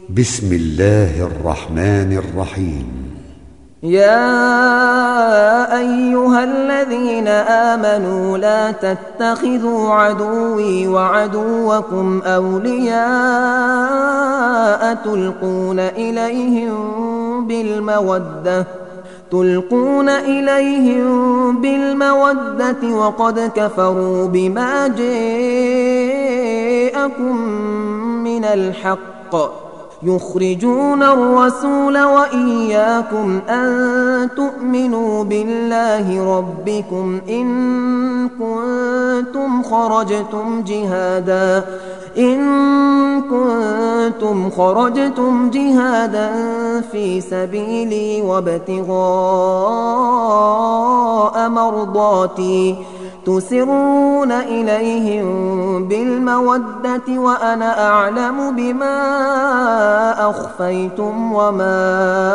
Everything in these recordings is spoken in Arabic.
بسم الله الرحمن الرحيم. يا أيها الذين آمنوا لا تتخذوا عدوي وعدوكم أولياء تلقون إليهم بالمودة وقد كفروا بما جاءكم من الحق يخرجون الرسول وإياكم أن تؤمنوا بالله ربكم إن كنتم خرجتم جهادا في سبيلي وابتغاء مرضاتي تسرون إليهم بالمودة وأنا أعلم بما أخفيتم وما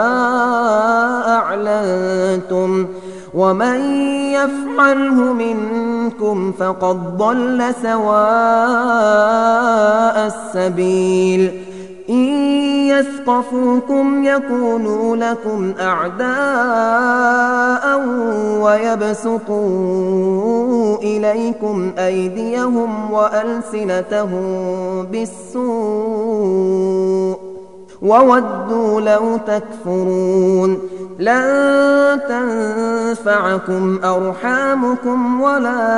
أعلنتم ومن يفعله منكم فقد ضل سواء السبيل إن يثقفوكم يكونوا لكم أعداء ويبسطوا إليكم أيديهم وألسنتهم بالسوء وودوا لو تكفرون لن تنفعكم أرحامكم ولا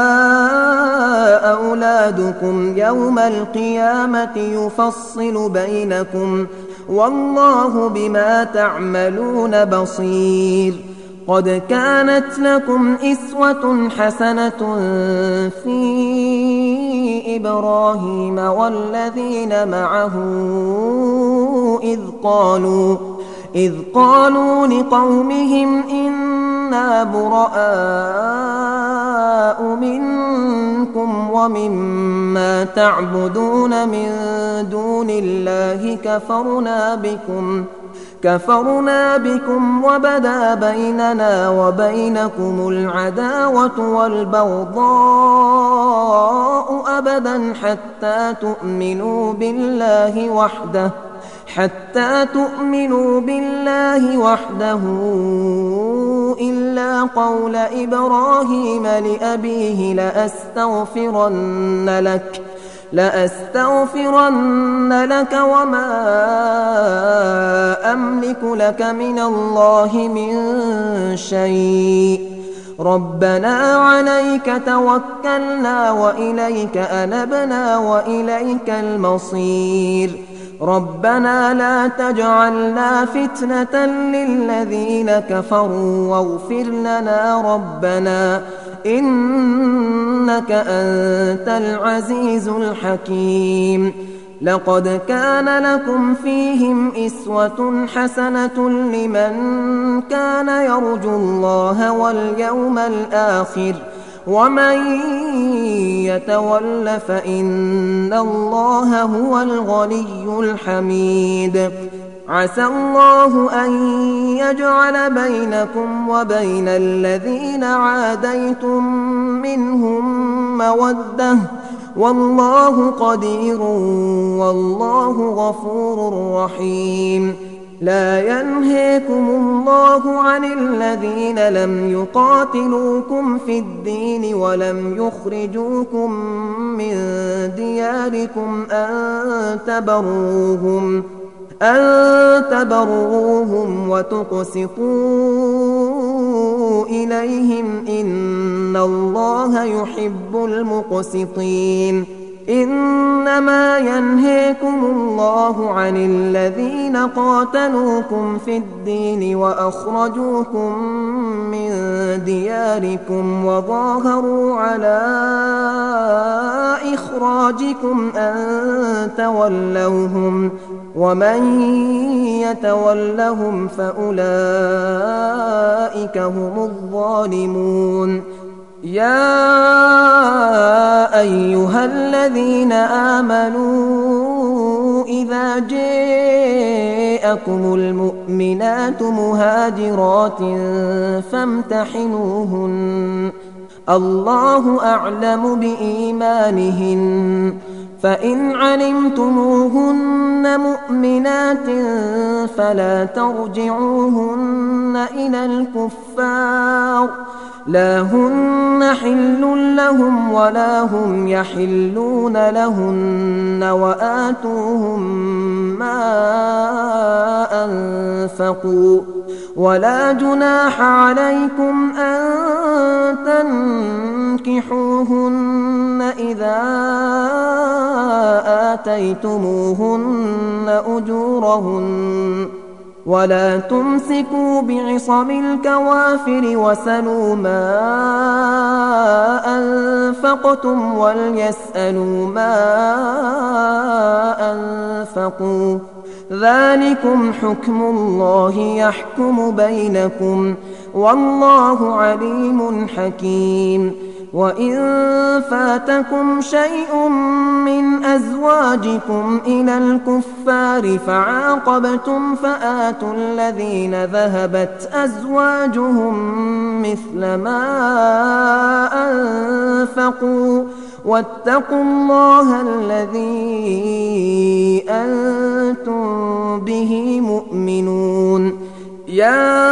أولادكم يوم القيامة يفصل بينكم والله بما تعملون بصير قد كانت لكم إسوة حسنة في إبراهيم والذين معه إذ قالوا لقومهم إنا براء منكم ومما تعبدون من دون الله كفرنا بكم وبدا بيننا وبينكم العداوة والبغضاء أبدا حتى تؤمنوا بالله وحده إلا قول إبراهيم لأبيه لأستغفرن لك وما أملك لك من الله من شيء ربنا عليك توكلنا وإليك أنبنا وإليك المصير ربنا لا تجعلنا فتنة للذين كفروا واغفر لنا ربنا إنك أنت العزيز الحكيم لقد كان لكم فيهم إسوة حسنة لمن كان يرجو الله واليوم الآخر ومن يتول فإن الله هو الغني الحميد عسى الله أن يجعل بينكم وبين الذين عاديتم منهم مودة والله قدير والله غفور رحيم لا ينهيكم الله عن الذين لم يقاتلوكم في الدين ولم يخرجوكم من دياركم أن تبروهم وتقسطوا إليهم إن الله يحب المقسطين إنما ينهيكم الله عن الذين قاتلوكم في الدين وأخرجوكم من دياركم وظاهروا على إخراجكم أن تولوهم ومن يتولهم فأولئك هم الظالمون يا أيها الذين آمنوا إذا جاءكم المؤمنات مهاجرات فامتحنوهن الله أعلم بإيمانهن فإن علمتموهن مؤمنات فلا ترجعوهن إلى الكفار لا هن حل لهم ولا هم يحلون لهن وآتوهم ما أنفقوا ولا جناح عليكم أن تنكحوهن إذا آتيتموهن أجورهن ولا تمسكوا بعصم الكوافر وسلوا ما أنفقتم وليسألوا ما أنفقوا ذلكم حكم الله يحكم بينكم والله عليم حكيم وإن فاتكم شيء من أزواجكم إلى الكفار فعاقبتم فآتوا الذين ذهبت أزواجهم مثل ما أنفقوا واتقوا الله الذي أنتم به مؤمنون يا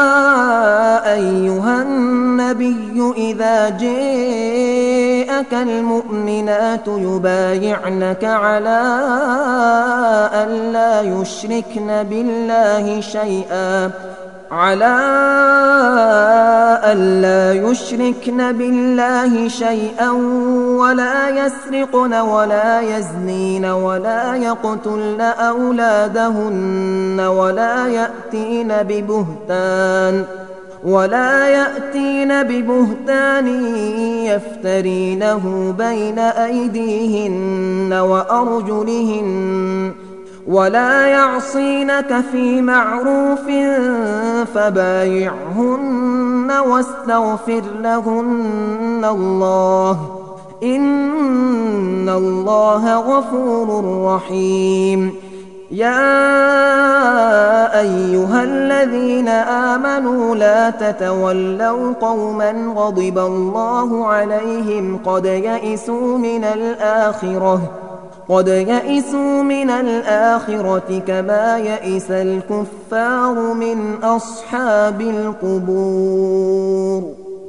أيها النبي إذا جاءك المؤمنات يبايعنك على ألا يشركن بالله شيئا ولا يسرقن ولا يزنين ولا يقتلن أولادهن ولا يأتين ببهتان يفترينه بين أيديهن وأرجلهن ولا يعصينك في معروف فبايعهن واستغفر لهن الله إن الله غفور رحيم يا أيها الذين آمنوا لا تتولوا قوما غضب الله عليهم قد يئسوا من الآخرة كما يئس الكفار من أصحاب القبور